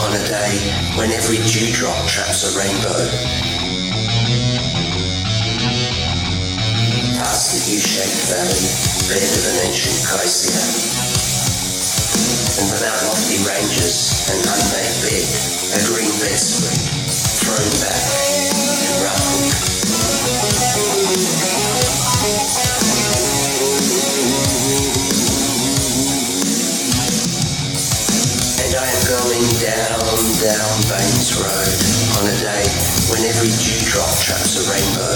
on a day when every dewdrop traps a rainbow. Past the U-shaped valley, bed of an ancient glacier, and without lofty ranges, an unmade bed, a green bedspread, thrown back and ruffled. And I am going down Baines Road on a day when every dewdrop traps a rainbow.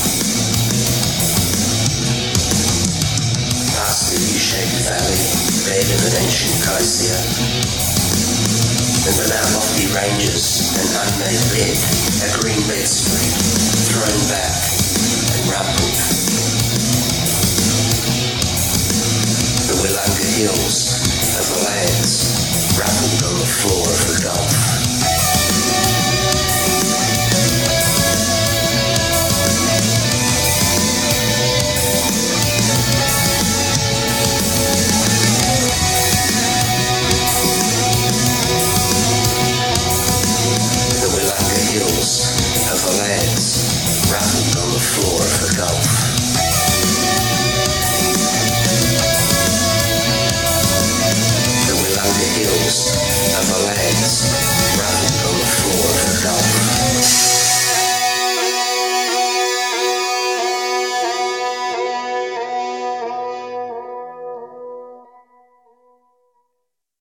Past the U-shaped valley, bed of an ancient glacier, and without lofty ranges, an unmade bed, a green bedspread, thrown back and rumpled. The Willunga Hills of the lands ruffled on the floor.